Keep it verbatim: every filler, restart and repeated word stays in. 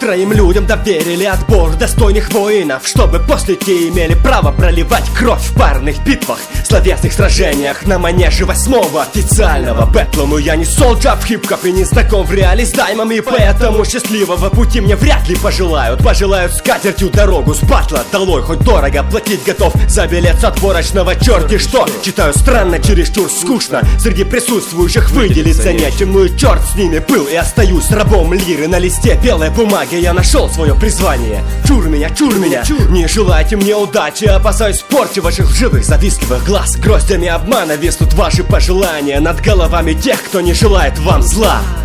Троим людям доверили отбор достойных воинов, чтобы после те имели право проливать кровь в парных битвах, словесных сражениях на манеже восьмого официального бэтла. Но я не солджа в хип-хоп и не знаком в реале с даймами, поэтому счастливого пути мне вряд ли пожелают. Пожелают скатертью дорогу с батла долой, хоть дорого платить готов за билет с отборочного черти что. Читаю странно, чересчур скучно, среди присутствующих выделиться нечем. Ну и черт с ними был, и остаюсь рабом лиры. На листе белой бумаги я нашел свое призвание. Чур меня, чур меня, не желайте мне удачи, опасаюсь порчи ваших лживых завистливых глаз. Гроздями обмана виснут ваши пожелания над головами тех, кто не желает вам зла.